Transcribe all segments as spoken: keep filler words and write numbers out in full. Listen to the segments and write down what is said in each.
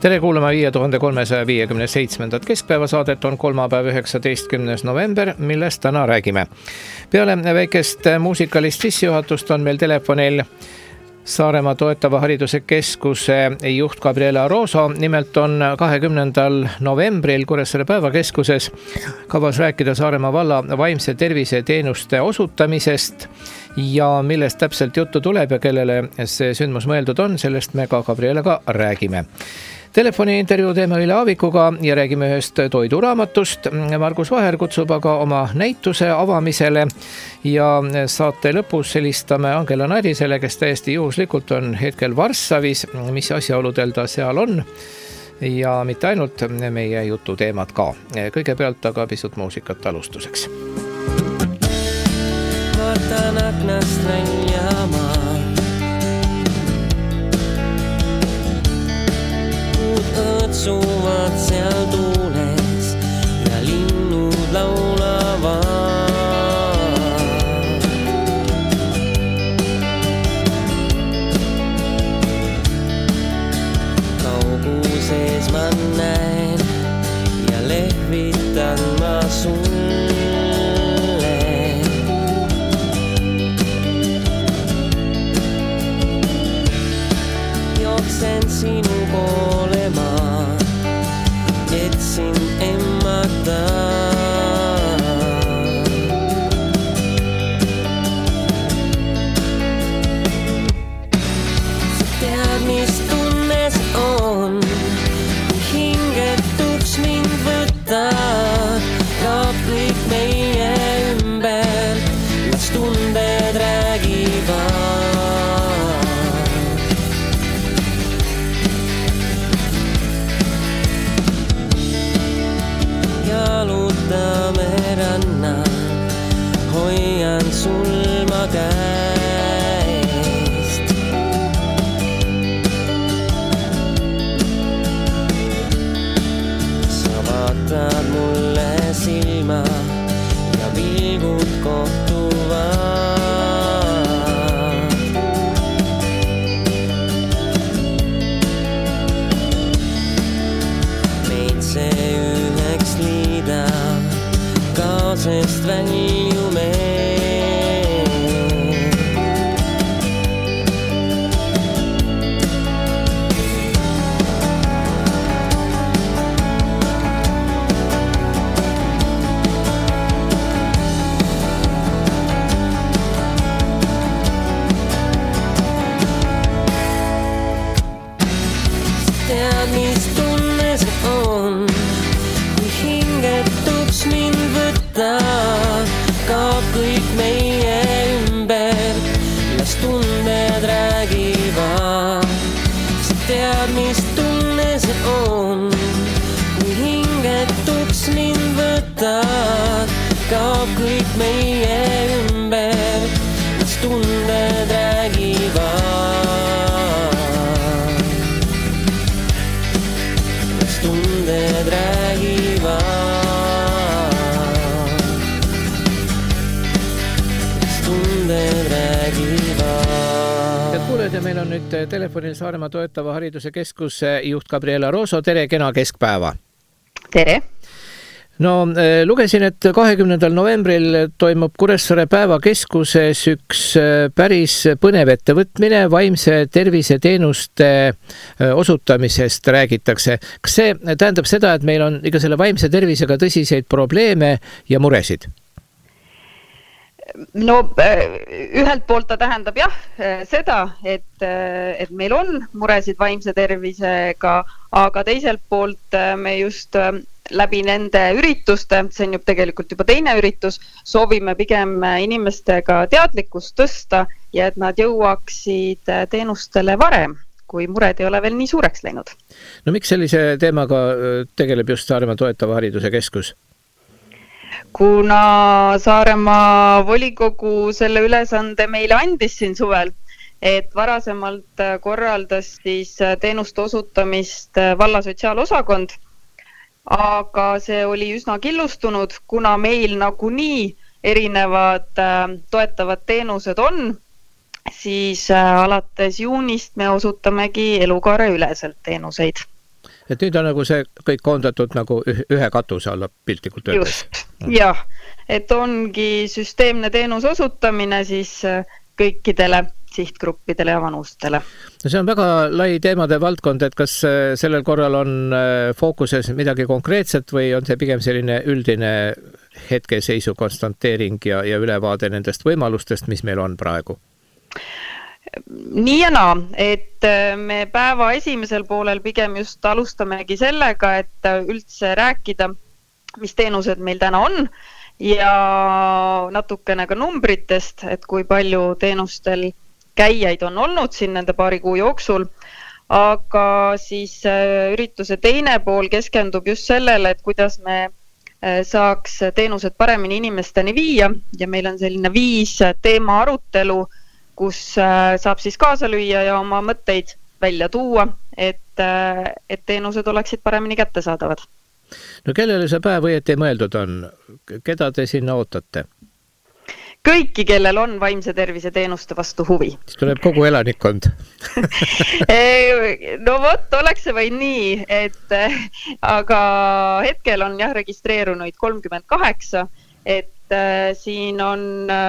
Tere kuulama viie tuhande kolmesaja viiekümne seitsmendat keskpäevasaadet on kolmapäev üheksateistkümnes november, millest täna räägime. Peale väikest muusikalist sissejuhatust on meil telefonil Saaremaa toetava hariduse keskuse juht Gabriela Rooso. Nimelt on kahekümnendal novembril Kuressaare päevakeskuses kavas rääkida Saaremaa valla vaimse tervise teenuste osutamisest ja millest täpselt juttu tuleb ja kellele see sündmus mõeldud on, sellest me ka Gabrielaga räägime. Telefoni intervjuu teeme Üle Aavikuga ja räägime ühest toiduraamatust. Margus Vaher kutsub aga oma näituse avamisele ja saate lõpus helistame Angela Narisele, kes täiesti juhuslikult on hetkel Varssavis, mis asjaoludel ta seal on ja mitte ainult meie jutu teemad ka. Kõigepealt aga pisut muusikat alustuseks. Vaatan aknast välja maa. Õtsuvad seal tuules ja linnud laulavad. Kauguses ma näen ja lehvitan ma sulle. Jooksen sinu poole ma. Etsin emmata. Sa tead, mis tunne see on, kui hingetuks mind võtta. Kaab kõik meie ümber, mis tunded räägivad. Jalutame rannal, hoian sul ma käest. Sa vaatad mulle silma ja pilgud kohtuvad. Meid see üheks liida, kaosest väljume. Tead, mis tunne see on, kui hingetuks mind võtta. Kaab kõik meie ümber, las tunded räägivad. Sa tead, mis tunne see on, kui hingetuks mind võtta. Kaab kõik meie ümber, las tunded räägivad. Las tunded räägivad. Kuuled, ja meil on nüüd telefonil Saaremaa toetava hariduse keskuse juht Gabriela Rooso. Tere, kena keskpäeva. Tere. No, lugesin, et kahekümnendal novembril toimub Kuressaare päevakeskuses üks päris põnev ettevõtmine, vaimse tervise teenuste osutamisest räägitakse. Kas see tähendab seda, et meil on ikka selle vaimse tervisega tõsiseid probleeme ja muresid? No ühelt poolt ta tähendab jah seda, et, et meil on muresid vaimse tervisega, aga teiselt poolt me just läbi nende ürituste, see on ju tegelikult juba teine üritus, soovime pigem inimestega teadlikkust tõsta ja et nad jõuaksid teenustele varem, kui mured ei ole veel nii suureks läinud. No miks sellise teemaga tegeleb just Saaremaa toetava hariduse keskus? Kuna Saaremaa volikogu selle ülesande meile andis siin suvel, et varasemalt korraldas siis teenuste osutamist valla sotsiaalosakond, aga see oli üsna killustunud, kuna meil nagunii erinevad toetavad teenused on, siis alates juunist me osutamegi elukaare üleselt teenuseid. Et nüüd on nagu see kõik koondatud nagu ühe katuse alla piltlikult öeldes. Just, jah, et ongi süsteemne teenuse osutamine siis kõikidele sihtgruppidele ja vanustele. No see on väga lai teemade valdkond, et kas sellel korral on fookuses midagi konkreetset või on see pigem selline üldine hetkeseisu konstanteering ja, ja ülevaade nendest võimalustest, mis meil on praegu? Nii ja naa, et me päeva esimesel poolel pigem just alustamegi sellega, et üldse rääkida, mis teenused meil täna on ja natukene ka numbritest, et kui palju teenustel käijaid on olnud siin nende paari kuu jooksul, aga siis ürituse teine pool keskendub just sellele, et kuidas me saaks teenused paremini inimesteni viia ja meil on selline viis teema arutelu, kus saab siis kaasa lüüa ja oma mõtteid välja tuua, et, et teenused oleksid paremini kättesaadavad. No kellele see päev õieti mõeldud on? Keda te sinna ootate? Kõiki, kellel on vaimse tervise teenuste vastu huvi. Siis tuleb kogu elanikkond. No vot, oleks see või nii, et aga hetkel on jah registreerunud kolmkümmend kaheksa, et siin on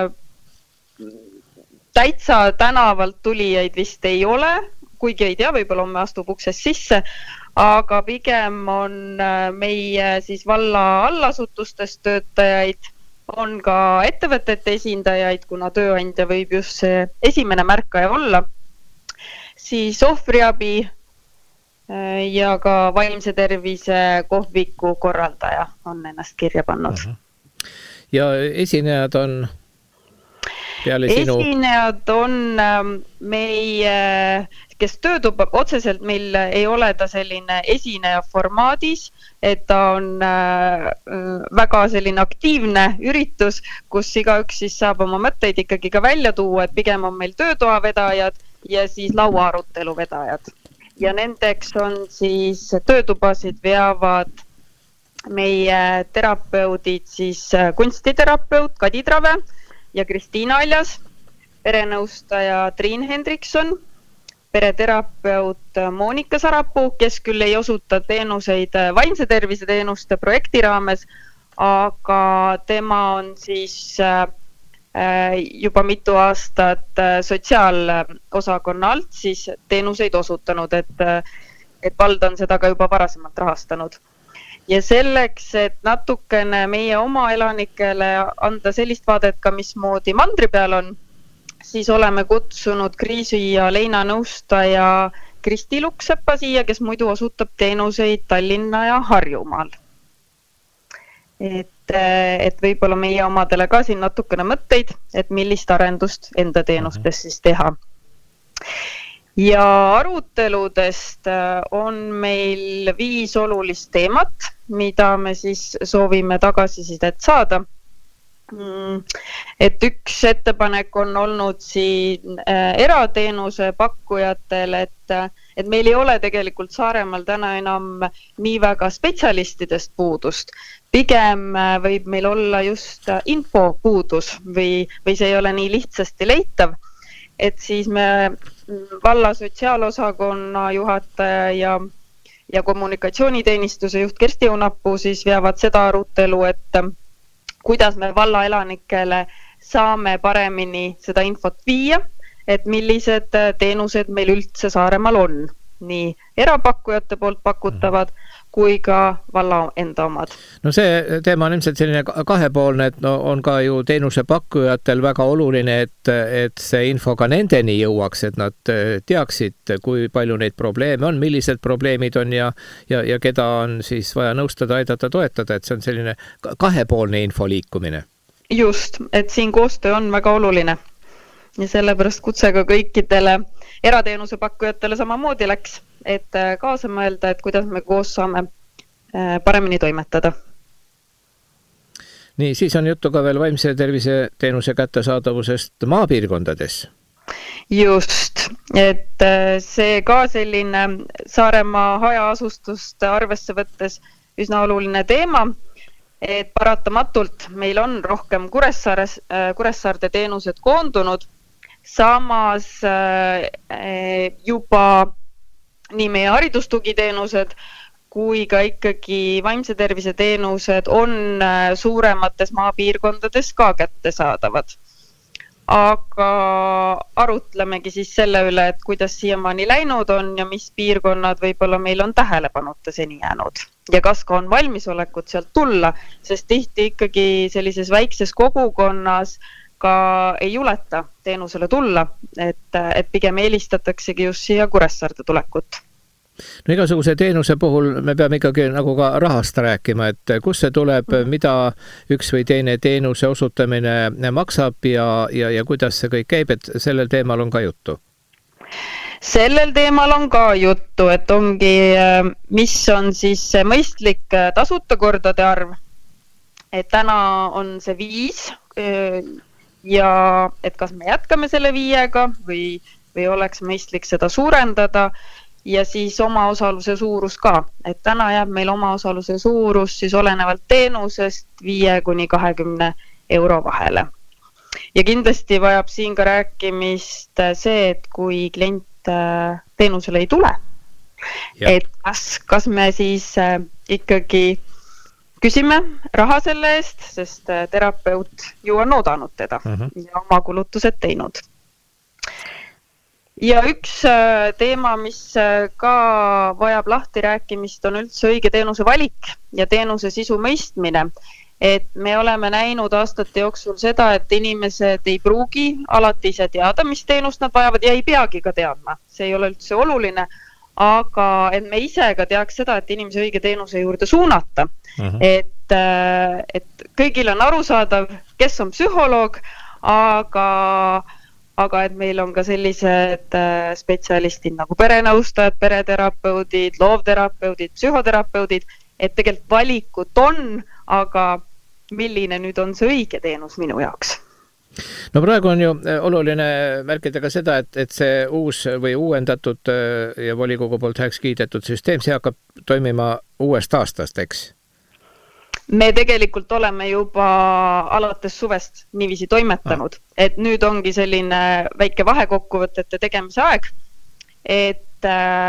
täitsa tänavalt tulijaid vist ei ole, kuigi ei tea, võib-olla homme astub uksest sisse, aga pigem on meie siis valla allasutustest töötajaid, on ka ettevõtete esindajaid, kuna tööandja võib just see esimene märkaja olla, siis ohvriabi ja ka vaimse tervise kohviku korraldaja on ennast kirja pannud. Ja esinejad on... Esinejad on meie, kes töötub otseselt, meil ei ole ta selline esineja formaadis, et ta on väga selline aktiivne üritus, kus igaüks siis saab oma mõtteid ikkagi ka välja tuua, et pigem on meil töötoa vedajad ja siis laua arutelu vedajad. Ja nendeks on siis töötubasid veavad meie terapeudid, siis kunstiterapeut Kadi Trave ja Kristiina Aljas, perenõustaja Triin Hendrikson, pereterapeut Monika Sarapuu, kes küll ei osuta teenuseid vaimse tervise teenuste projekti raames, aga tema on siis juba mitu aastat sotsiaalosakonna alt siis teenuseid osutanud, et, et vald on seda ka juba varasemalt rahastanud. Ja selleks, et natukene meie oma elanikele anda sellist vaadet ka, mismoodi mandri peal on, siis oleme kutsunud Kriisi ja Leina nõustaja Kristi Luksepa siia, kes muidu osutab teenuseid Tallinna ja Harjumaal. Et, et võib-olla meie omadele ka siin natukene mõtteid, et millist arendust enda teenustes siis teha. Ja aruteludest on meil viis olulist teemat, mida me siis soovime tagasisidet saada. Et üks ettepanek on olnud siin erateenuse pakkujatel, et, et meil ei ole tegelikult Saaremaal täna enam nii väga spetsialistidest puudust. Pigem võib meil olla just info puudus või, või see ei ole nii lihtsasti leitav. Et siis me valla sotsiaalosakonna juhataja ja, ja kommunikatsiooniteenistuse juht Kersti Unapuu siis veavad seda arutelu, et kuidas me valla elanikele saame paremini seda infot viia, et millised teenused meil üldse Saaremaal on, nii erapakkujate poolt pakutavad kui ka valla enda omad. No see teema on ilmselt selline kahepoolne, et no on ka ju teenuse pakkujatel väga oluline, et, et see info ka nendeni jõuaks, et nad teaksid, kui palju neid probleeme on, millised probleemid on ja, ja, ja keda on siis vaja nõustada, aidata, toetada, et see on selline kahepoolne info liikumine. Just, et siin koostöö on väga oluline ja sellepärast kutsega kõikidele erateenuse pakkujatele samamoodi läks, et kaasa mõelda, et kuidas me koos saame paremini toimetada. Nii, siis on juttu ka veel vaimse tervise teenuse kättesaadavusest maapiirkondades. Just, et see ka selline Saaremaa hajaasustust arvesse võttes üsna oluline teema, et paratamatult meil on rohkem Kuressaares, Kuressaarde teenused koondunud, samas juba nii meie haridustugiteenused kui ka ikkagi vaimse tervise teenused on suuremates maapiirkondades ka kättesaadavad. Aga arutlemegi siis selle üle, et kuidas siiamaani läinud on ja mis piirkonnad võib-olla meil on tähelepanuta seni jäänud. Ja kas ka on valmisolekut sealt tulla, sest tihti ikkagi sellises väikses kogukonnas ka ei juleta teenusele tulla, et, et pigem eelistataksegi just siia Kuressaarde tulekut. No igasuguse teenuse puhul me peame ikkagi nagu ka rahast rääkima, et kus see tuleb, mida üks või teine teenuse osutamine maksab ja, ja, ja kuidas see kõik käib, et sellel teemal on ka juttu? Sellel teemal on ka juttu, et ongi, mis on siis mõistlik tasuta kordade arv. Et täna on see viis ja et kas me jätkame selle viiega või, või oleks mõistlik seda suurendada. Ja siis omaosaluse suurus ka, et täna jääb meil omaosaluse suurus siis olenevalt teenusest viie kuni kahekümne euro vahele. Ja kindlasti vajab siin ka rääkimist see, et kui klient teenusele ei tule, ja. et kas, kas me siis ikkagi küsime raha selle eest, sest terapeut ju on oodanud teda uh-huh. ja oma kulutused teinud. Ja üks teema, mis ka vajab lahti rääkimist, on üldse õige teenuse valik ja teenuse sisu mõistmine. Et me oleme näinud aastate jooksul seda, et inimesed ei pruugi alati ise teada, mis teenust nad vajavad ja ei peagi ka teadma. See ei ole üldse oluline, aga et me ise ka teaks seda, et inimese õige teenuse juurde suunata. Uh-huh. Et, et kõigil on arusaadav, kes on psühholoog, aga... aga et meil on ka sellised spetsialistid nagu perenõustajad, pereterapeudid, loovterapeudid, psühhoterapeudid, et tegelikult valikut on, aga milline nüüd on see õige teenus minu jaoks? No praegu on ju oluline märkida ka seda, et, et see uus või uuendatud ja volikogu poolt heaks kiidetud süsteem, see hakkab toimima uuest aastast, eks? Me tegelikult oleme juba alates suvest niiviisi toimetanud, ah. et nüüd ongi selline väike vahekokkuvõtete tegemise aeg, et,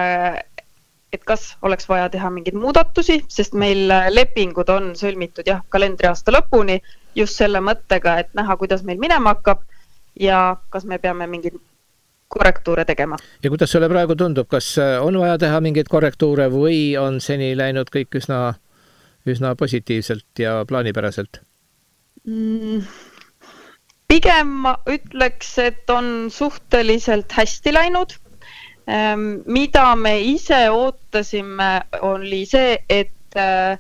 et kas oleks vaja teha mingeid muudatusi, sest meil lepingud on sõlmitud jah, kalendriaasta lõpuni just selle mõttega, et näha, kuidas meil minema hakkab ja kas me peame mingeid korrektuure tegema. Ja kuidas sulle praegu tundub, kas on vaja teha mingeid korrektuure või on seni läinud kõik üsna üsna positiivselt ja plaanipäraselt? Mm, pigem ma ütleks, et on suhteliselt hästi läinud. Mida me ise ootasime, oli see, et,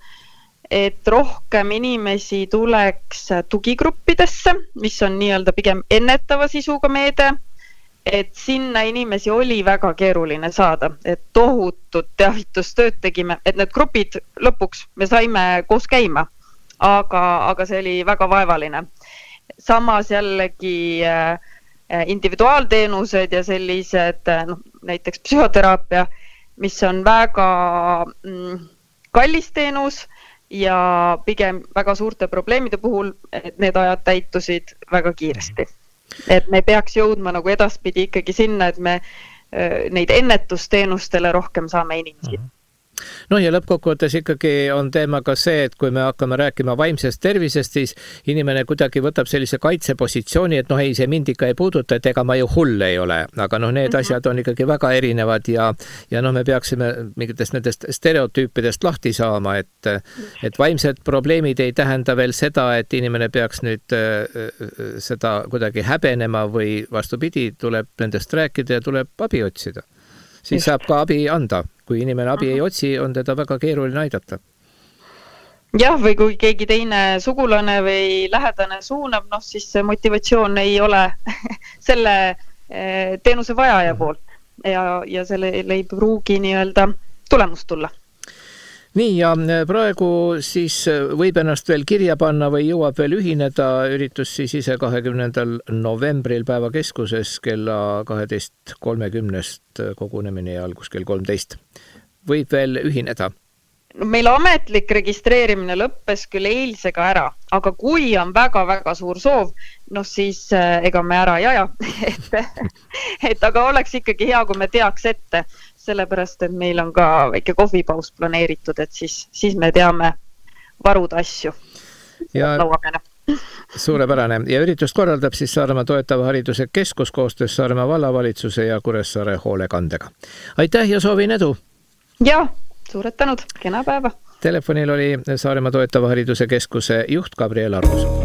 et rohkem inimesi tuleks tugigruppidesse, mis on nii-öelda pigem ennetava sisuga meede. Et sinna inimesi oli väga keeruline saada, et tohutut teavitustööd tegime, et need grupid lõpuks me saime koos käima, aga, aga see oli väga vaevaline. Samas jällegi individuaalteenused ja sellised, no, näiteks psühhoteraapia, mis on väga mm, kallis teenus ja pigem väga suurte probleemide puhul, et need ajad täitusid väga kiiresti. Et me peaks jõudma nagu edaspidi ikkagi sinna, et me neid ennetusteenustele rohkem saame inimesi. No ja lõppkokkuvõttes ikkagi on teema ka see, et kui me hakkame rääkima vaimsest tervisest, siis inimene kuidagi võtab sellise kaitsepositsiooni, et noh, ei, see mind ikka ei puuduta, et ega ma ju hull ei ole. Aga noh, need mm-hmm. asjad on ikkagi väga erinevad ja, ja noh, me peaksime mingitest nendest stereotüüpidest lahti saama, et, et vaimsed probleemid ei tähenda veel seda, et inimene peaks nüüd seda kuidagi häbenema või vastupidi, tuleb nendest rääkida ja tuleb abi otsida. Siis saab ka abi anda. Kui inimene abi ei otsi, on teda väga keeruline aidata. Jah, või kui keegi teine sugulane või lähedane suunab, noh, siis see motivatsioon ei ole selle teenuse vajaja poolt ja, ja selle ei pruugi nii-öelda tulemust tulla. Nii, ja praegu siis võib ennast veel kirja panna või jõuab veel ühineda üritus siis ise kahekümnendal novembril päevakeskuses kella kaheteist kolmekümnest kogunemine ja algus kell kolmteist. Võib veel ühineda? Meil ametlik registreerimine lõppes küll eilsega ära, aga kui on väga-väga suur soov, noh siis ega me ära ei aja. et, et aga oleks ikkagi hea, kui me teaks ette, sellepärast, et meil on ka väike kohvipaus planeeritud, et siis, siis me teame varuda asju. Ja laua peale. Suurepärane. Ja üritust korraldab siis Saaremaa toetava hariduse keskus koostöös Saaremaa vallavalitsuse ja Kuressaare hoolekandega. Aitäh ja soovin edu! Ja, suured tänud. Kena päeva! Telefonil oli Saaremaa toetava hariduse keskuse juht Gabriela Rooso.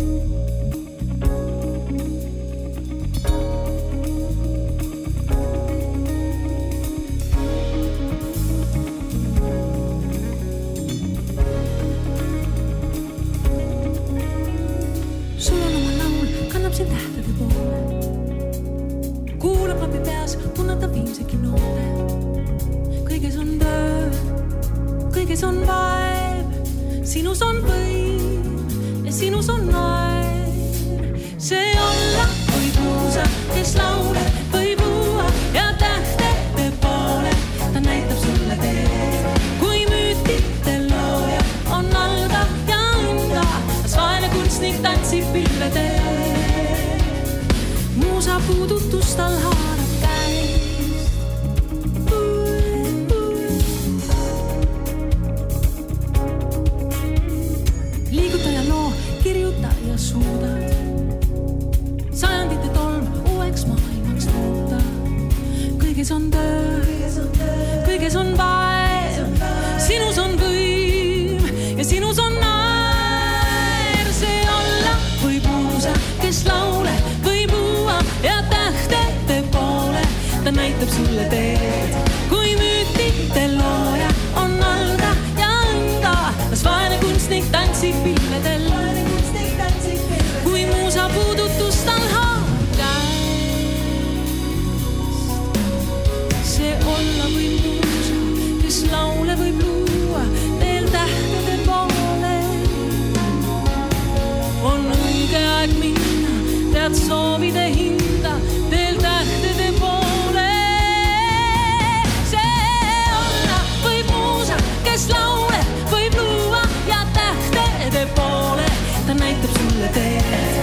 Sinus on võim ja sinus on naer. See olla võib luusa, kes laule võib luua ja tähtede poole ta näitab sulle teed. Kui müütide looja on alga ja enda, kas vaene kunstnik tantsib pilvede. Muusa puudutus tal haarab käist. Kirjuta ja suudad sajandite tolm uueks maailmaks muuta. Kõiges on töö, kõiges on vaev, sinus on võim ja sinus on naer. See olla võib muusa, kes laule võib luua ja tähtede poole ta näitab sulle teed. Kui müütide looja on alga ja anda, kas vaene kunstnik tantsib pilvedel. Muusa puudutus tal haarab käest. See olla võib muusa, kes laule võib luua teel tähtede poole. On õige aeg minna, tead soovide hinda teel tähtede poole. See olla võib muusa, kes laule võib luua ja tähtede poole ta näitab sulle teed.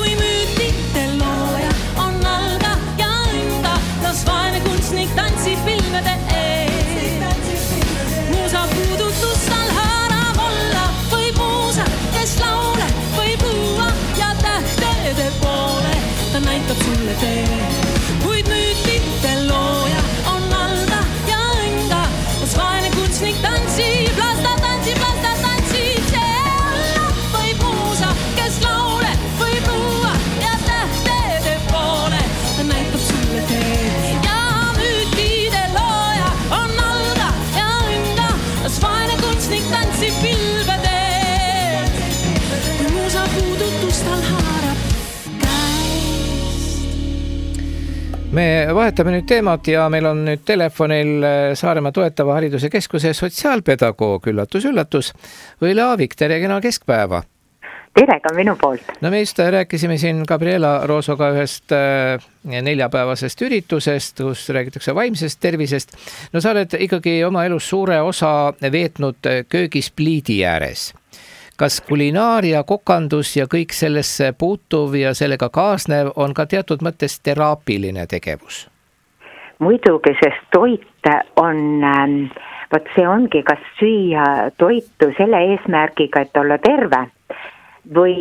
Tantsib pilvede ees. Muusa puudutus tal haarab olla võib muusa, kes laule võib luua ja tähtede poole ta näitab sulle teed. Kuid müütide looja on alga ja enda, kus vaene kunstnik tantsib, las ta tantsib, las ta tantsib. See olla võib muusa, kes laule võib luua ja tähtede poole ta näitab sulle teed. Me vahetame nüüd teemat ja meil on nüüd telefonil Saaremaa toetava hariduse keskuse sotsiaalpedagoog, üllatus, üllatus, Võile Aavik, tere kena keskpäeva. Tere ka minu poolt. No me just rääkisime siin Gabriela Roosoga ühest neljapäevasest üritusest, kus räägitakse vaimsest tervisest. No sa oled ikkagi oma elus suure osa veetnud köögis pliidi ääres. Kas kulinaaria, kokandus ja kõik sellesse puutuv ja sellega kaasnev on ka teatud mõttes teraapiline tegevus? Muidugi, sest toit on, võt see ongi, kas süüa toitu selle eesmärgiga, et olla terve või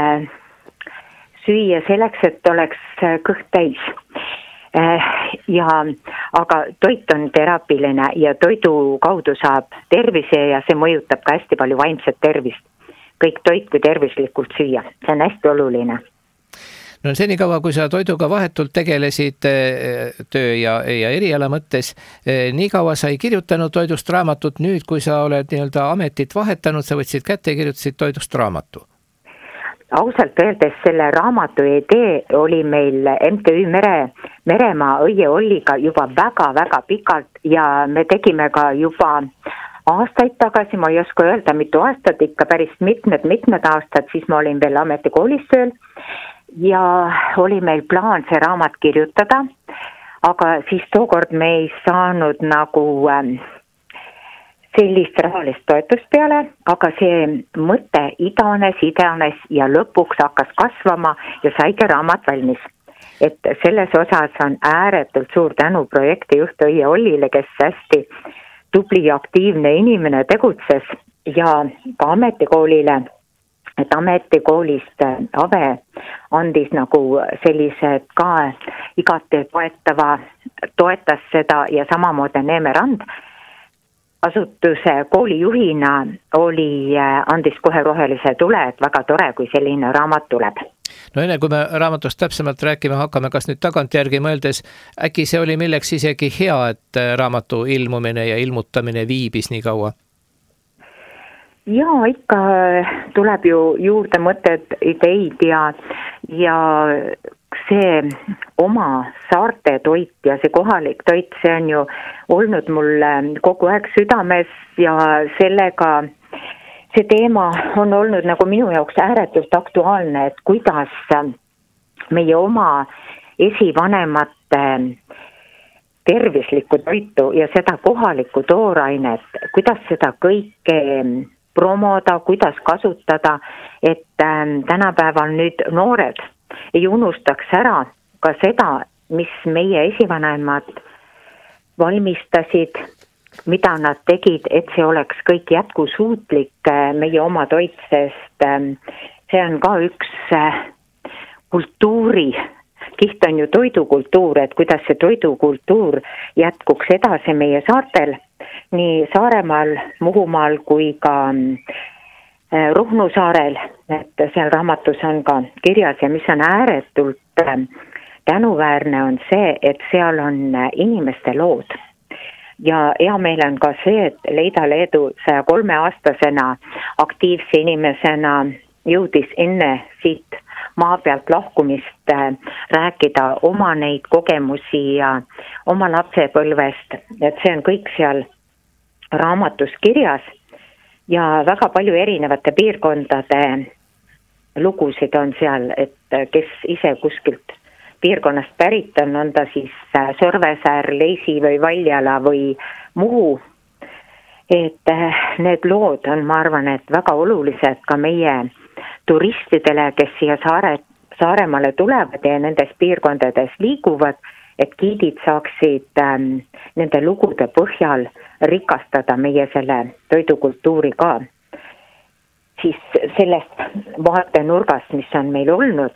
süüa selleks, et oleks kõht täis. Ja, aga toit on teraapiline ja toidu kaudu saab tervise ja see mõjutab ka hästi palju vaimset tervist. Kõik toit kui tervislikult süüa. See on hästi oluline. No senikaua, kui sa toiduga vahetult tegelesid töö ja, ja eriala mõttes, nii kaua sa ei kirjutanud toidust raamatut. Nüüd, kui sa oled nii-öelda ametit vahetanud, sa võtsid kätte ja kirjutasid toidust raamatu. Ausalt öeldes selle raamatu idee oli meil M T Ü Mere, Meremaa Õie Olliga juba väga-väga pikalt ja me tegime ka juba aastaid tagasi, ma ei oska öelda mitu aastat, ikka päris mitmed, mitmed aastad, siis ma olin veel ametikoolis tööl ja oli meil plaan see raamat kirjutada, aga siis tookord me ei saanud nagu ähm, sellist rahalist toetust peale, aga see mõte idanes, idanes ja lõpuks hakkas kasvama ja saigi raamat valmis. et selles osas on ääretult suur tänu projektijuht Õie Ollile, kes hästi tubli ja aktiivne inimene tegutses ja ka ametikoolile, et ametikoolist Ave andis nagu sellised ka igati toetava, toetas seda ja samamoodi Neeme Rand asutuse koolijuhina oli, andis kohe rohelise tule, et väga tore, kui selline raamat tuleb. No enne kui me raamatust täpsemalt rääkima hakkame, kas nüüd tagantjärgi mõeldes, äkki see oli milleks isegi hea, et raamatu ilmumine ja ilmutamine viibis nii kaua? Jaa, ikka tuleb ju juurde mõtted, ideid ja, ja see oma saarte toit ja see kohalik toit, see on ju olnud mul kogu aeg südames ja sellega see teema on olnud nagu minu jaoks ääretult aktuaalne, et kuidas meie oma esivanemate tervislikku toitu ja seda kohalikku toorainet, kuidas seda kõike promoda, kuidas kasutada, et tänapäeval nüüd noored ei unustaks ära ka seda, mis meie esivanemad valmistasid, mida nad tegid, et see oleks kõik jätkusuutlik meie oma toit, sest see on ka üks kultuuri, kiht on ju toidukultuur, et kuidas see toidukultuur jätkuks edasi meie saartel, nii Saaremaal, Muhumaal kui ka Ruhnu saarel, et seal raamatus on ka kirjas ja mis on ääretult tänuväärne on see, et seal on inimeste lood. Ja hea meil on ka see, et Leida Leedu saja kolme aastasena aktiivse inimesena jõudis enne siit maa pealt lahkumist rääkida oma neid kogemusi ja oma lapsepõlvest, et see on kõik seal raamatus kirjas ja väga palju erinevate piirkondade lugusid on seal, et kes ise kuskilt piirkonnast pärit on, on ta siis Sõrvesäär, Leisi või Valjala või Muhu. Et need lood on, ma arvan, et väga olulised ka meie turistidele, kes siia saare, Saaremaale tulevad ja nendes piirkondades liiguvad, et giidid saaksid ähm, nende lugude põhjal rikastada meie selle toidukultuuri ka. Siis sellest vaatenurgast, mis on meil olnud.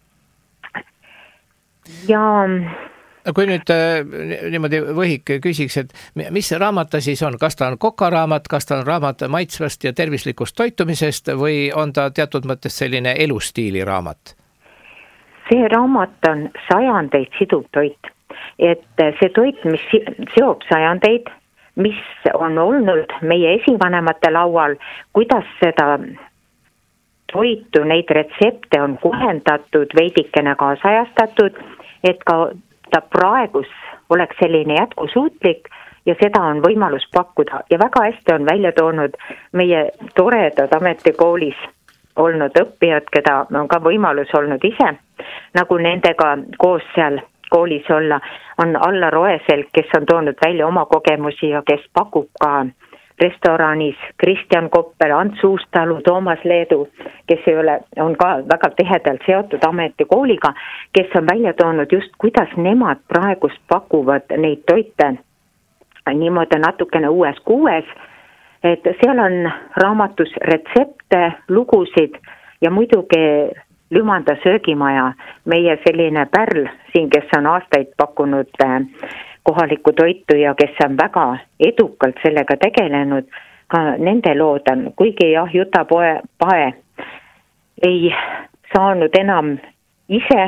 Ja kui nüüd niimoodi võhik küsiks, et mis raamat ta siis on? Kas ta on kokaraamat, kas ta on raamat maitsvast ja tervislikust toitumisest või on ta teatud mõttes selline elustiili raamat? See raamat on sajandeid siduv toit. Et see toit, mis seob sajandeid, mis on olnud meie esivanemate laual, kuidas seda toitu, neid retsepte on kohendatud, veidikene kaasajastatud, et ka ta praegus oleks selline jätkusuutlik ja seda on võimalus pakkuda. Ja väga hästi on välja toonud meie toredad ametikoolis olnud õppijad, keda on ka võimalus olnud ise, nagu nendega koos seal koolis olla, on Alla Roeselg, kes on toonud välja oma kogemusi ja kes pakub ka restoranis, Kristjan Koppel, Ants Uustalu, Toomas Leedu, kes ei ole, on ka väga tihedalt seotud ametikooliga, kes on välja toonud just, kuidas nemad praegust pakuvad neid toite niimoodi natukene uues kuues, et seal on raamatus retsepte, lugusid ja muidugi Lümanda söögimaja, meie selline pärl siin, kes on aastaid pakkunud kohalikku toitu ja kes on väga edukalt sellega tegelenud, ka nende lood on, kuigi jah, Juta Poe, Pae ei saanud enam ise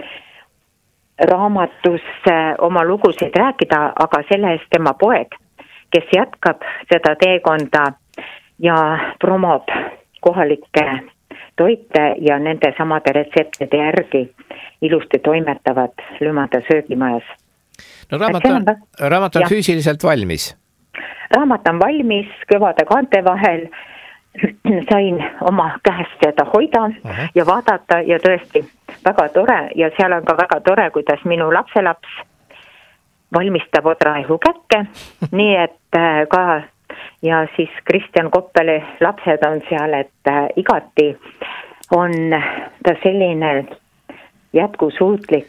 raamatus oma lugusid rääkida, aga selle eest tema poeg, kes jätkab seda teekonda ja promob kohalikke toite ja nende samade retseptide järgi ilusti toimetavad Lümanda söögimajas. No raamat on, raamat on füüsiliselt valmis? Raamat on valmis kõvade kaante vahel. Sain oma käest seda hoida Aha. ja vaadata ja tõesti väga tore ja seal on ka väga tore, kuidas minu lapselaps valmistab odraihu käkke, nii et ka ja siis Kristjan Koppeli lapsed on seal, et igati on ta selline jätkusuutlik, et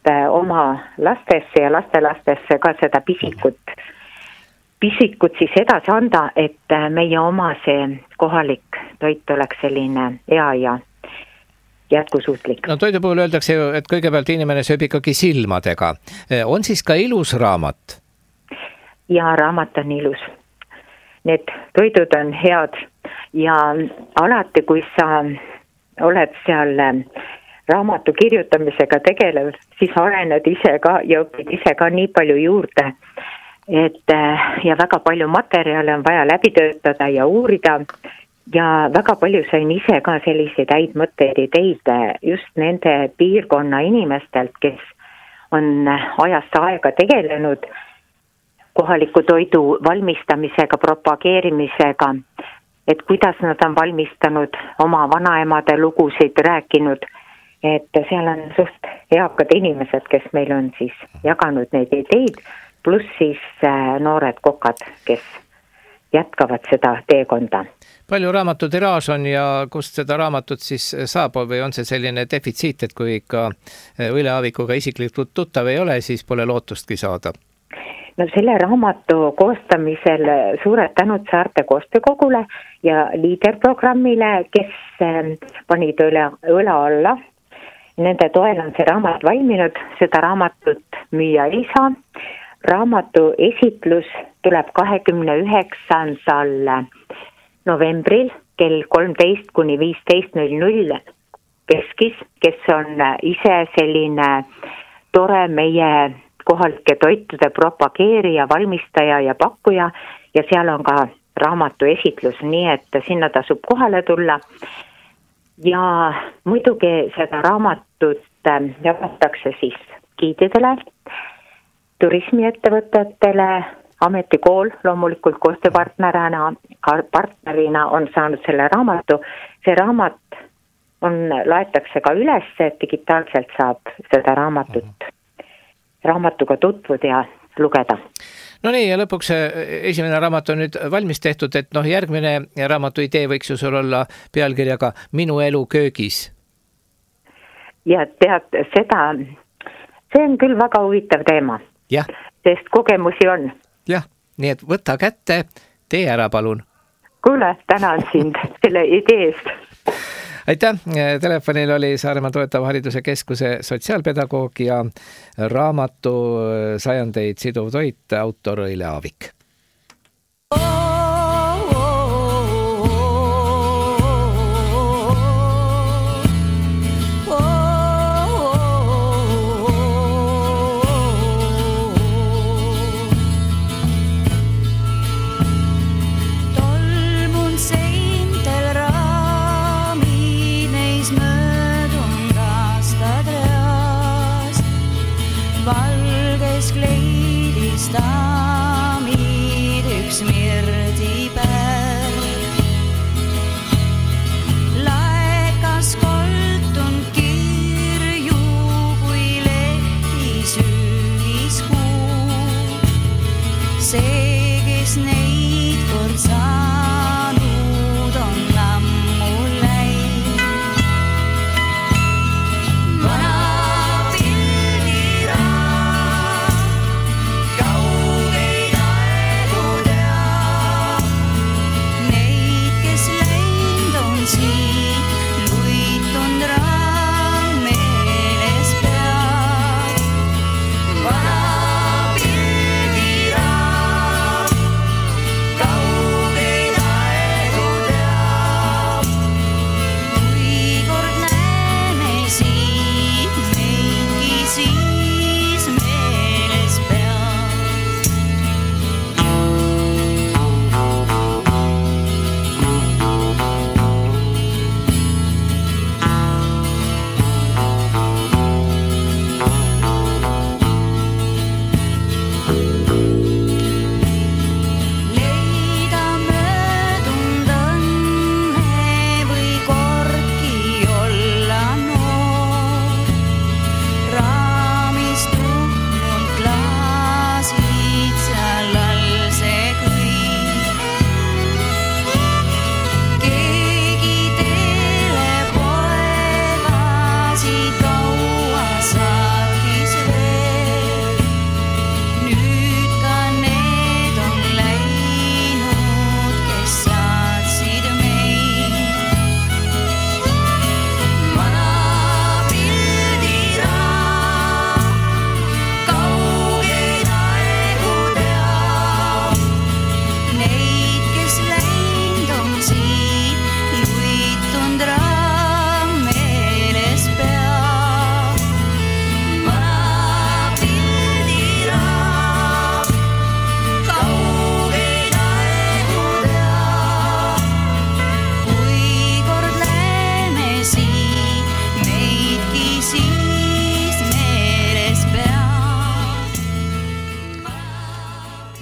oma lastesse ja lastelastesse ka seda pisikut, pisikut siis edasi anda, et meie oma see kohalik toit oleks selline hea ja jätkusuutlik. No toidu puhul öeldakse ju, et kõigepealt inimene sööb ikkagi silmadega. On siis ka ilus raamat? Ja raamat on ilus. Need toidud on head ja alati, kui sa oled seal raamatu kirjutamisega tegelev, siis arened ise ka ja õpid ise ka nii palju juurde, et ja väga palju materjale on vaja läbi töötada ja uurida ja väga palju sain ise ka selliseid häid mõtteid ideid just nende piirkonna inimestelt, kes on ajast aega tegelenud kohaliku toidu valmistamisega, propageerimisega, et kuidas nad on valmistanud oma vanaemade lugusid, rääkinud, et seal on suht eakad inimesed, kes meil on siis jaganud neid ideid, pluss siis noored kokad, kes jätkavad seda teekonda. Palju raamatu tiraaž on ja kust seda raamatut siis saab või on see selline defitsiit, et kui ikka Õile Aavikuga isiklikult tuttav ei ole, siis pole lootustki saada? No selle raamatu koostamisel suured tänud Saarte koostöökogule ja liiderprogrammile, kes panid üle, õla alla. Nende toel on see raamat valminud, seda raamatut müüa ei saa. Raamatu esitlus tuleb kahekümne üheksandal novembril kell kolmteist kuni viisteist null null keskis, kes on ise selline tore meie kohalike toitude propageerija, valmistaja ja pakkuja ja seal on ka raamatu esitlus, nii et sinna tasub kohale tulla. Ja muidugi seda raamatut jagatakse siis giididele, turismiettevõtetele, ametikool loomulikult koostööpartnerina, partnerina on saanud selle raamatu. See raamat on, laetakse ka üles, et digitaalselt saab seda raamatut, raamatuga tutvuda ja lugeda. No nii, ja lõpuks esimene raamat on nüüd valmis tehtud, et noh, järgmine raamatu idee võiks ju sul olla pealkirjaga Minu elu köögis. Ja tead, seda, see on küll väga huvitav teema, ja. Sest kogemusi on. Jah, nii et võta kätte, tee ära palun. Kuule, tänan sind selle idee eest. Aitäh, telefonil oli Saaremaa toetava hariduse keskuse sotsiaalpedagoog ja raamatu Sajandeid siduv toit autor Õile Aavik. Valges kleidis daami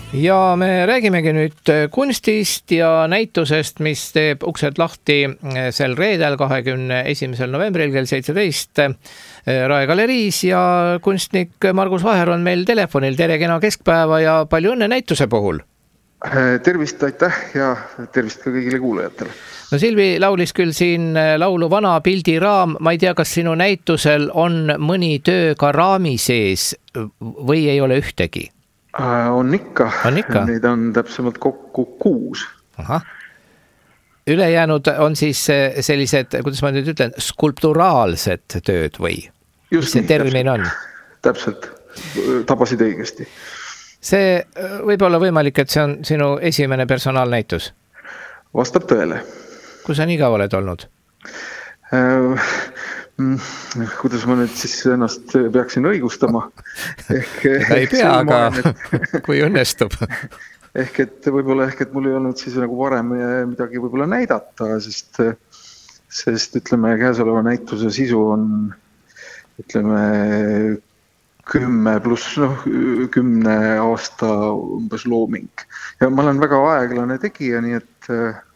Ja me räägimegi nüüd kunstist ja näitusest, mis teeb uksed lahti sel reedel kahekümne esimesel novembril kell seitseteist Rae galeriis ja kunstnik Margus Vaher on meil telefonil. Tere, kena keskpäeva ja palju õnne näituse puhul. Tervist, aitäh ja tervist ka kõigile kuulajatele. No Silvi laulis küll siin laulu Vana pildiraam. Ma ei tea, kas sinu näitusel on mõni töö ka raami sees või ei ole ühtegi? On ikka. On ikka? Neid on täpsemalt kokku kuus. Aha. Ülejäänud on siis sellised, kuidas ma nüüd ütlen, skulpturaalsed tööd või? Just mis see nii, termin on? Täpselt. Tabasid õigesti. See võib olla võimalik, et see on sinu esimene personaalnäitus? Vastab tõele. Kus sa nii kaua oled olnud? Äh, kuidas ma nüüd siis ennast peaksin õigustama? Ehk, ei pea, aga et, kui õnnestub. Ehk et võib-olla ehk et mul ei olnud siis nagu varem midagi võib-olla näidata, sest, sest ütleme, käesoleva näituse sisu on ütleme kümme pluss noh, kümne aasta umbes looming. Ja ma olen väga aeglane tegija, nii et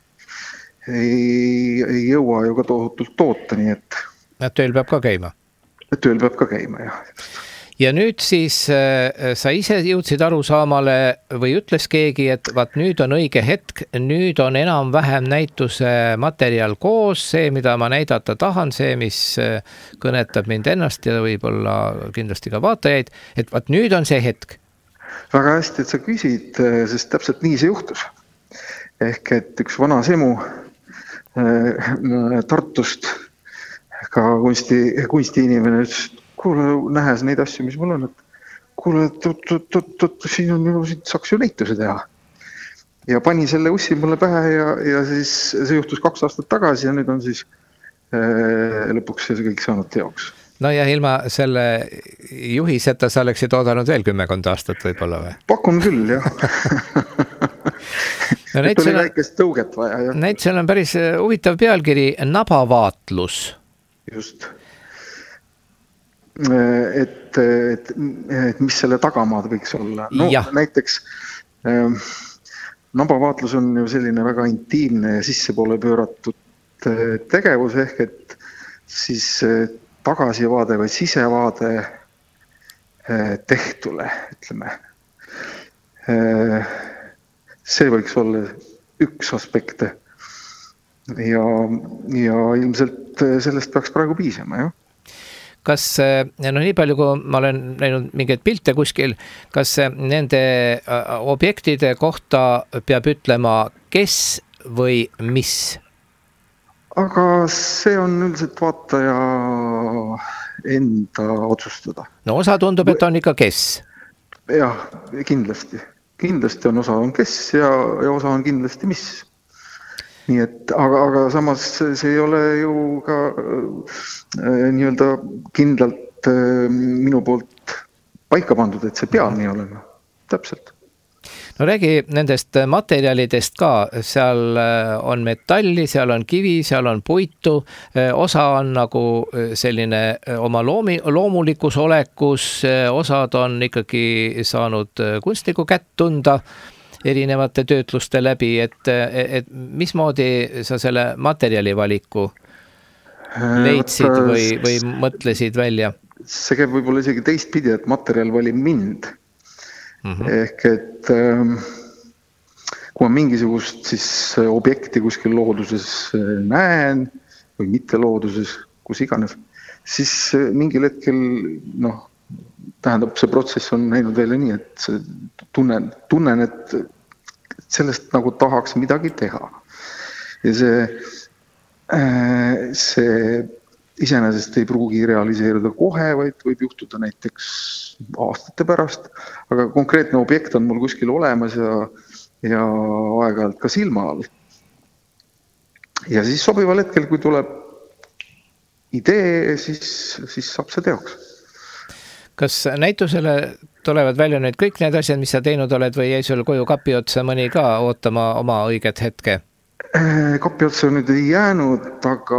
ei, ei jõua ju ka tohutult toota, nii et tööl peab ka käima. Tööl peab ka käima, jah. Ja nüüd siis äh, sa ise jõudsid arusaamale või ütles keegi, et vaat nüüd on õige hetk, nüüd on enam vähem näituse materjal koos, see, mida ma näidata tahan, see, mis äh, kõnetab mind ennast ja võib-olla kindlasti ka vaatajaid, et vaat nüüd on see hetk. Väga hästi, et sa küsid, sest täpselt nii see juhtus. Ehk et üks vana semu äh, Tartust ka kunsti, kunsti inimene ütles, kuule, nähes neid asju, mis mul on, et kuule, siin on ju, siin saaks ju näituse teha. Ja pani selle ussi mulle pähe ja, ja siis see juhtus kaks aastat tagasi ja nüüd on siis äh, lõpuks see kõik saanud teoks. No ja ilma selle juhiseta sa oleksid oodanud veel kümmekond aastat võib-olla või? Pakun küll, jah. No, et oli väikest tõuget vaja. Ja. Näitusel on päris huvitav pealkiri Nabavaatlus. Just. Et, et, et mis selle tagamaad võiks olla. No ja. Näiteks äh, nabavaatlus on ju selline väga intiimne ja sissepoole pööratud tegevus ehk et siis tagasivaade või sisevaade äh, tehtule, ütleme. Äh, see võiks olla üks aspekte. Ja, ja ilmselt sellest peaks praegu piisama, jah. Kas, no nii palju, kui ma olen näinud mingeid pilte kuskil, kas nende objektide kohta peab ütlema kes või mis? Aga see on üldiselt vaataja enda otsustada. No osa tundub, et on ikka kes. Jah, kindlasti. Kindlasti on osa on kes ja, ja osa on kindlasti mis. Nii et, aga, aga samas see ei ole ju ka äh, nii-öelda kindlalt äh, minu poolt paika pandud, et see peab nii olema. Täpselt. No räägi nendest materjalidest ka. Seal on metalli, seal on kivi, seal on puitu. Osa on nagu selline oma loomi, loomulikus olekus, osad on ikkagi saanud kunstniku kätt tunda erinevate töötluste läbi, et, et mismoodi sa selle materjali valiku leidsid või, või mõtlesid välja? See käib võib-olla isegi teistpidi, et materjal valib mind. Mm-hmm. Ehk et kui ma mingisugust siis objekti kuskil looduses näen või mitte looduses, kus iganes, siis mingil hetkel, noh, tähendab, see protsess on näinud välja nii, et tunnen, tunnen, et sellest nagu tahaks midagi teha. Ja see, see iseenesest ei pruugi realiseeruda kohe, vaid võib juhtuda näiteks aastate pärast, aga konkreetne objekt on mul kuskil olemas ja, ja aeg-ajalt ka silma all. Ja siis sobival hetkel, kui tuleb idee, siis, siis saab see teoks. Kas näitusele tulevad välja nüüd kõik need asjad, mis sa teinud oled või jäi sul koju kapi otsa mõni ka ootama oma õiget hetke? Kapi otsa nüüd ei jäänud, aga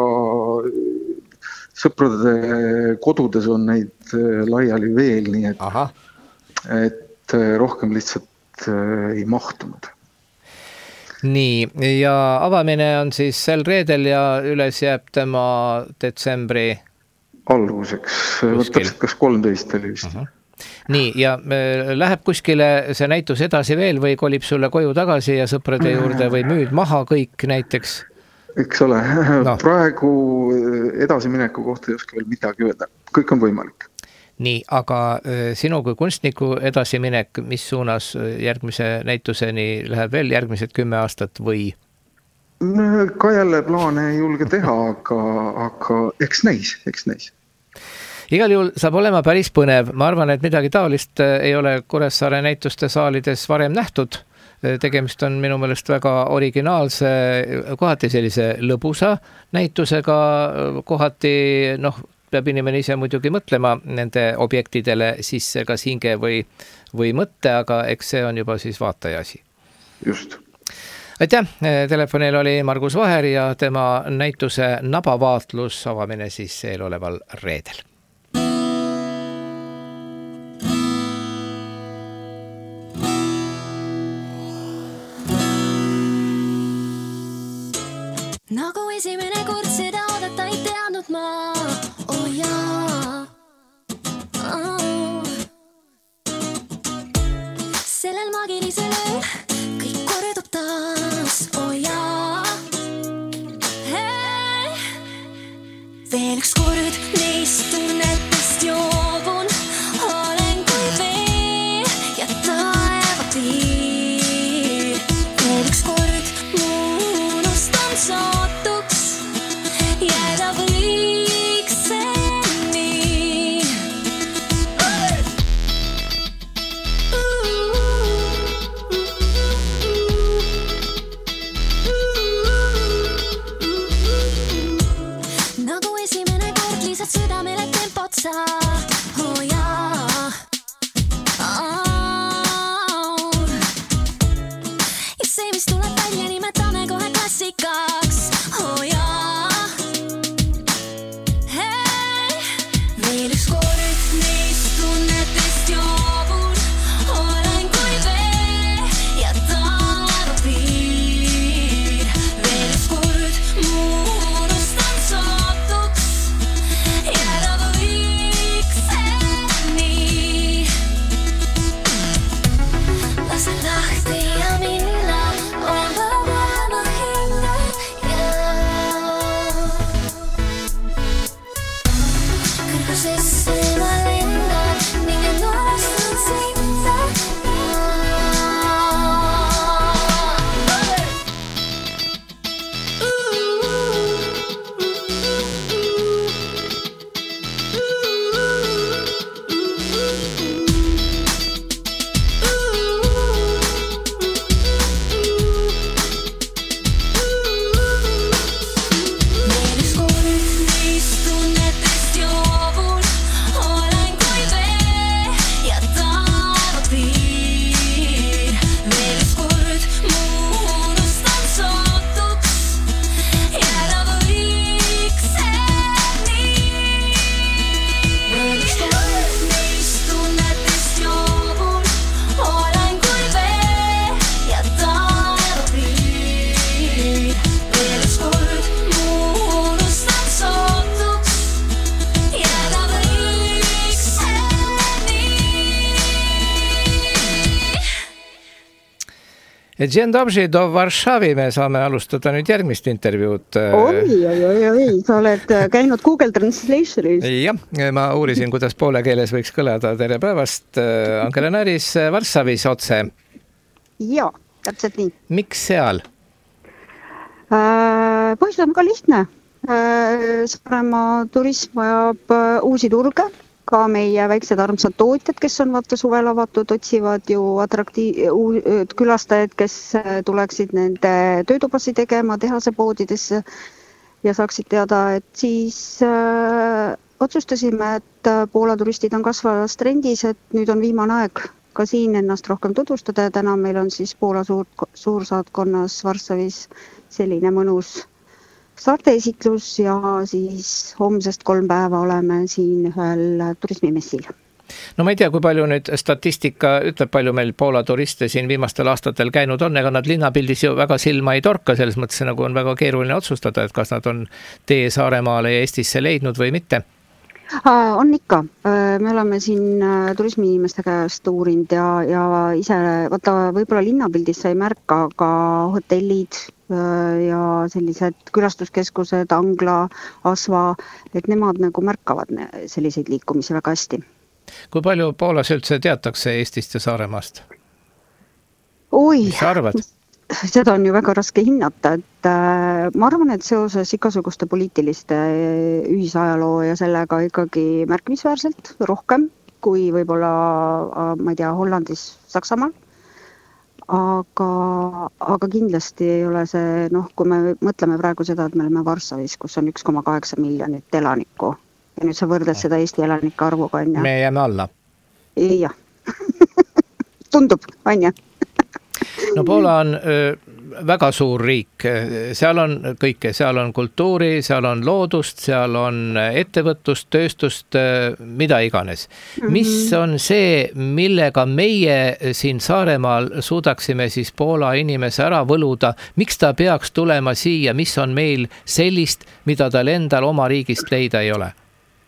sõprade kodudes on neid laiali veel, nii et, et rohkem lihtsalt ei mahtunud. Nii, ja avamine on siis sel reedel ja üles jääb tema detsembri alguseks, täpselt kas kolmteist oli vist. Uh-huh. Nii, ja läheb kuskile see näitus edasi veel või kolib sulle koju tagasi ja sõprade juurde või müüd maha kõik näiteks? Eks ole, no. Praegu edasimineku kohta ei oska veel midagi öelda, kõik on võimalik. Nii, aga sinu kui kunstniku edasiminek, mis suunas järgmise näituseni läheb veel järgmised kümme aastat või? Ka jälle plaane ei julge teha, aga, aga eks näis, eks näis. Igal juhul saab olema päris põnev. Ma arvan, et midagi taolist ei ole Kuressaare näituste saalides varem nähtud. Tegemist on minu meelest väga originaalse, kohati sellise lõbusa näitusega, kohati, noh, peab inimene ise muidugi mõtlema nende objektidele sisse kas hinge või, või mõtte, aga eks see on juba siis vaataja asi. Just. Aitäh, telefonil oli Margus Vaher ja tema näituse Nabavaatlus avamine siis eeloleval reedel. Nagu esimene kord seda oodata ei teadnud ma, oh jaa, oh. Sellel magilisel ööl kõik kordub taas, oh jaa, hey. Veel üks kord neist tunnetest joobun, olen kui vee ja taeva piir. Veel üks kord unustan saa südamele tempot saa, oh jaa, oh. Ja see, mis tuleb välja, nimetame kohe klassikaks, oh jaa, hey. Veel üks kord neist tunnetest joobun, olen kui vee ja taeva piir. Veel üks kord unustan sootuks, lasen lahti ja minna, on vabama hinna, jaa. Kõrgusesse ma lendan, ning en arvestan sinna, Dzień dobry, do Warszawi me saame alustada nüüd järgmist intervjuud. Oi, oi, oi, oi, sa oled käinud Google Translationis. Jah, ma uurisin, kuidas poole keeles võiks kõlada tere päevast. Angela Näris Varssavis otse. Jaa, täpselt nii. Miks seal? Põhjus on ka lihtne. Saaremaa turism vajab uusi turge. Ka meie väiksed armsad tootjad, kes on vaata suvel avatud, otsivad ju atraktiiv külastajad, kes tuleksid nende töötubasi tegema tehase poodidesse ja saaksid teada, et siis äh, otsustasime, et Poola turistid on kasvavas trendis, et nüüd on viimane aeg ka siin ennast rohkem tutvustada ja täna meil on siis Poola suur, suursaatkonnas Varssavis selline mõnus saarte esitlus ja siis homsest kolm päeva oleme siin ühel turismimessil. No ma ei tea, kui palju nüüd statistika ütleb, palju meil Poola turiste siin viimastel aastatel käinud on, ega nad linnapildis ju väga silma ei torka, selles mõttes nagu on väga keeruline otsustada, et kas nad on tee Saaremaale ja Eestisse leidnud või mitte. On ikka, me oleme siin turismiinimeste käest uurinud ja, ja ise, vaata, võib-olla linnapildis sai märka ka hotellid ja sellised külastuskeskused, Angla, Asva, et nemad nagu märkavad selliseid liikumisi väga hästi. Kui palju Poolas üldse teatakse Eestist ja Saaremaast? Oi, mis sa arvad? Seda on ju väga raske hinnata, et äh, ma arvan, et seoses igasuguste poliitiliste ühisajaloo ja sellega ikkagi märkimisväärselt rohkem kui võib-olla, ma ei tea, Hollandis, Saksamaal. Aga, aga kindlasti ei ole see, noh, kui me mõtleme praegu seda, et me oleme Varssavis, kus on üks koma kaheksa miljonit elanikku ja nüüd sa võrdled seda Eesti elanike arvuga, on ja? Me jääme alla. Jah. Tundub, on ja? No Poola on väga suur riik, seal on kõike, seal on kultuuri, seal on loodust, seal on ettevõtlust, tööstust, mida iganes. Mm-hmm. Mis on see, millega meie siin Saaremaal suudaksime siis Poola inimese ära võluda, miks ta peaks tulema siia, mis on meil sellist, mida tal endal oma riigist leida ei ole?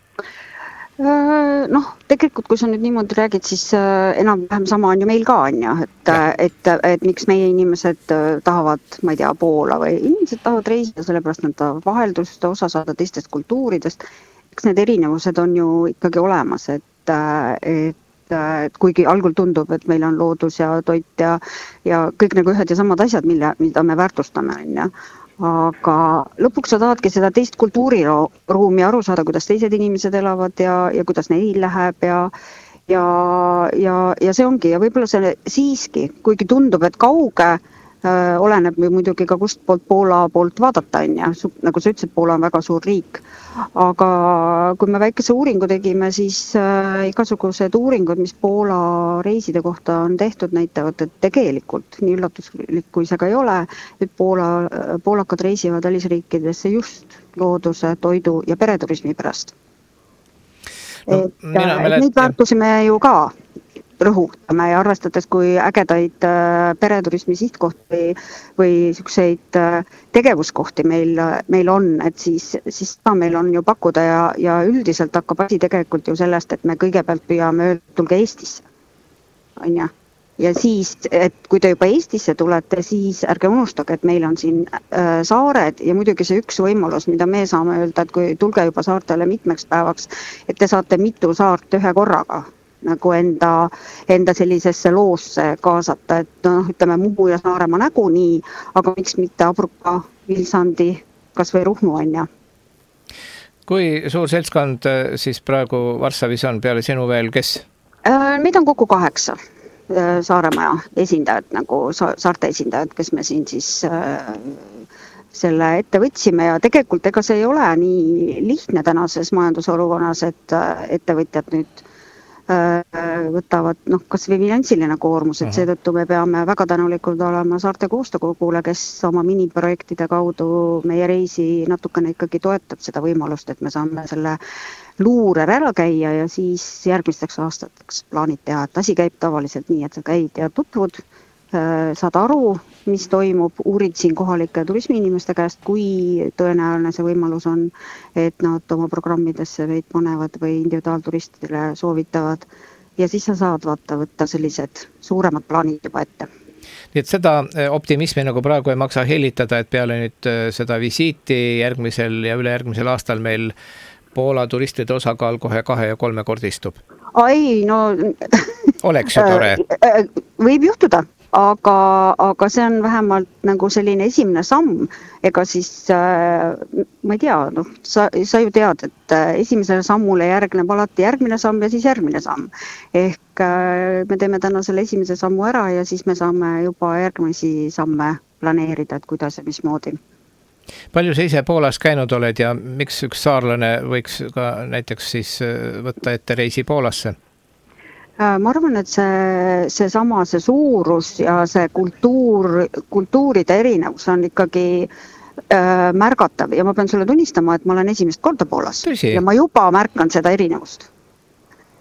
Noh, tegelikult kui sa nüüd niimoodi räägid, siis enam-vähem sama on ju meil ka on ja, et, et, et miks meie inimesed tahavad, ma ei tea, Poola või inimesed tahavad reisida, sellepärast nad tahavad vaheldust osa saada teistest kultuuridest. Eks need erinevused on ju ikkagi olemas, et, et, et kuigi algul tundub, et meil on loodus ja toit ja, ja kõik nagu ühed ja samad asjad, mille, mida me väärtustame on ja. Aga lõpuks sa tahadki seda teist kultuuriruumi aru saada, kuidas teised inimesed elavad ja, ja kuidas neil läheb ja, ja, ja, ja see ongi ja võib-olla see siiski, kuigi tundub, et kauge, äh, oleneb muidugi ka kust poolt Poola poolt vaadata on ja, nagu sa ütlesid, Poola on väga suur riik. Aga kui me väikese uuringu tegime, siis äh, igasugused uuringud, mis Poola reiside kohta on tehtud, näitavad, et tegelikult nii üllatuslik kui see ka ei ole, et Poola, poolakad reisivad välisriikidesse just looduse, toidu ja pereturismi pärast. No, et, et neid väärtusi me ju ka rõhutame ja arvestades, kui ägedaid äh, pereturismi sihtkohti või selliseid äh, tegevuskohti meil, meil on, et siis, siis ta meil on ju pakkuda ja, ja üldiselt hakkab asi tegelikult ju sellest, et me kõigepealt püüame öelda, tulge Eestisse. On ja? Ja siis, et kui te juba Eestisse tulete, siis ärge unustage, et meil on siin äh, saared ja muidugi see üks võimalus, mida me saame öelda, et kui tulge juba saartele mitmeks päevaks, et te saate mitu saart ühe korraga nagu enda, enda sellisesse loosse kaasata, et noh, ütleme Muhu ja Saaremaa nägu nii, aga miks mitte Abruka, Vilsandi, kas või Ruhnu on ja. Kui suur seltskond siis praegu Varssavis on peale sinu veel, kes? Meid on kokku kaheksa Saaremaa esindajad, nagu saarte esindajad, kes me siin siis selle ette võtsime ja tegelikult ega see ei ole nii lihtne tänases majandusolukonnas, et ettevõtjad nüüd võtavad, noh, kas või finantsiline koormus, et seetõttu me peame väga tänulikud olema saarte koostöökogule, kes oma miniprojektide kaudu meie reisi natukene ikkagi toetab seda võimalust, et me saame selle luurer ära käia ja siis järgmisteks aastateks plaanid teha, et asi käib tavaliselt nii, et sa käid ja tutvud, saad aru, mis toimub, uurid siin kohalike turismiinimeste käest, kui tõenäoline see võimalus on, et nad oma programmidesse meid panevad või individuaalturistidele soovitavad ja siis sa saad vaata võtta sellised suuremad plaanid juba ette. Nii et seda optimismi nagu praegu ei maksa hellitada, et peale nüüd seda visiiti järgmisel ja ülejärgmisel aastal meil Poola turistide osakaal kohe kahe ja kolme kordistub. Ai, no... Oleks ju tore. Võib juhtuda. Aga, aga see on vähemalt nagu selline esimene samm, ega siis, ma ei tea, no, sa, sa ju tead, et esimesele sammule järgneb alati järgmine samm ja siis järgmine samm. Ehk me teeme täna selle esimese sammu ära ja siis me saame juba järgmisi samme planeerida, et kuidas ja mismoodi. Palju sa ise Poolas käinud oled ja miks üks saarlane võiks ka näiteks siis võtta ette reisi Poolasse? Ma arvan, et see, see sama, see suurus ja see kultuur, kultuuride erinevus on ikkagi äh, märgatav ja ma pean sulle tunnistama, et ma olen esimest korda Poolas Tõsi. Ja ma juba märkan seda erinevust.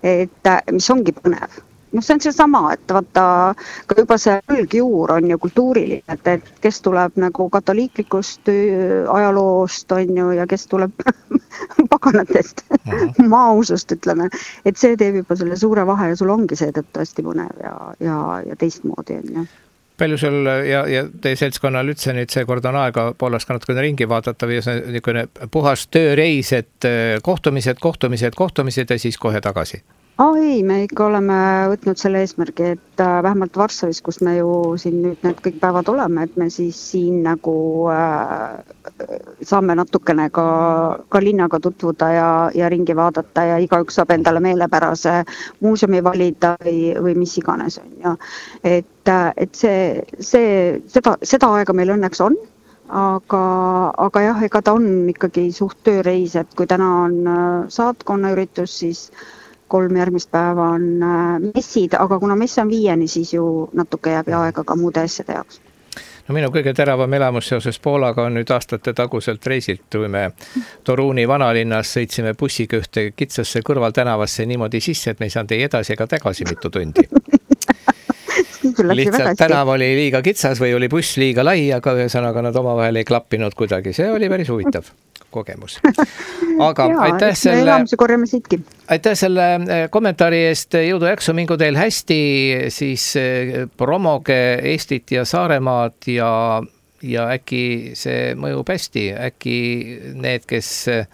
et mis ongi põnev. No see on see sama, et vaata, ka juba see algjuur on ju kultuuriline, et, et kes tuleb nagu katoliiklikust ajaloost on ju ja kes tuleb paganatest uh-huh. maausust, ütleme, et see teeb juba selle suure vahe ja sul ongi seetõttu hästi põnev ja, ja, ja teistmoodi on ju. Palju sul ja, ja teie seltskonnal üldse nüüd seekord on aega poolest ka natukene ringi vaadata või see niisugune puhas tööreis, et kohtumised, kohtumised, kohtumised ja siis kohe tagasi? Oh, ei, me ikka oleme võtnud selle eesmärgi, et vähemalt Varssavis, kus me ju siin nüüd need kõik päevad oleme, et me siis siin nagu äh, saame natukene ka, ka linnaga tutvuda ja, ja ringi vaadata ja igaüks saab endale meelepärase muuseumi valida või, või mis iganes on ja et, et see, see, seda, seda aega meil õnneks on. Aga, aga jah, ega ta on ikkagi suht tööreis, et kui täna on saatkonna üritus, siis kolm järgmist päeva on messid, aga kuna mess on viieni, siis ju natuke jääb aega ka muude asjade jaoks. No minu kõige teravam elamus seoses Poolaga on nüüd aastate taguselt reisilt, kui me Toruuni vanalinnas sõitsime bussiga ühte kitsasse kõrvaltänavasse niimoodi sisse, et me ei saanud ei edasi ega tagasi mitu tundi. Lihtsalt tänav oli liiga kitsas või oli buss liiga lai, aga ühesõnaga nad omavahel ei klappinud kuidagi. See oli päris huvitav kogemus. Aga ja, aitäh selle, aitäh selle kommentaari eest, jõudu jaksu, mingu teil hästi, siis promoge Eestit ja Saaremaad ja, ja äkki see mõjub hästi, äkki need, kes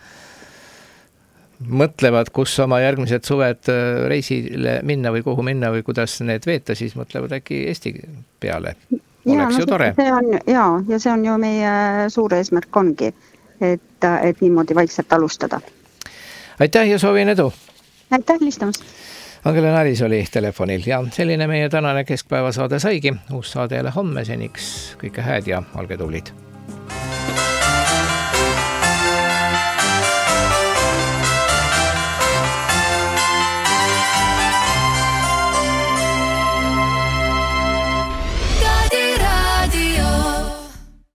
mõtlevad, kus oma järgmised suved reisile minna või kuhu minna või kuidas need veeta, siis mõtlevad äkki Eesti peale. Oleks ja, ju tore. See on, ja, ja see on ju meie suur eesmärk ongi, et, et niimoodi vaikselt alustada. Aitäh ja soovin edu! Aitäh listamast! Angela Naris oli telefonil ja selline meie tänane keskpäevasaade saigi. Uus saade jälle homme, seniks kõike hääd ja olge tublid!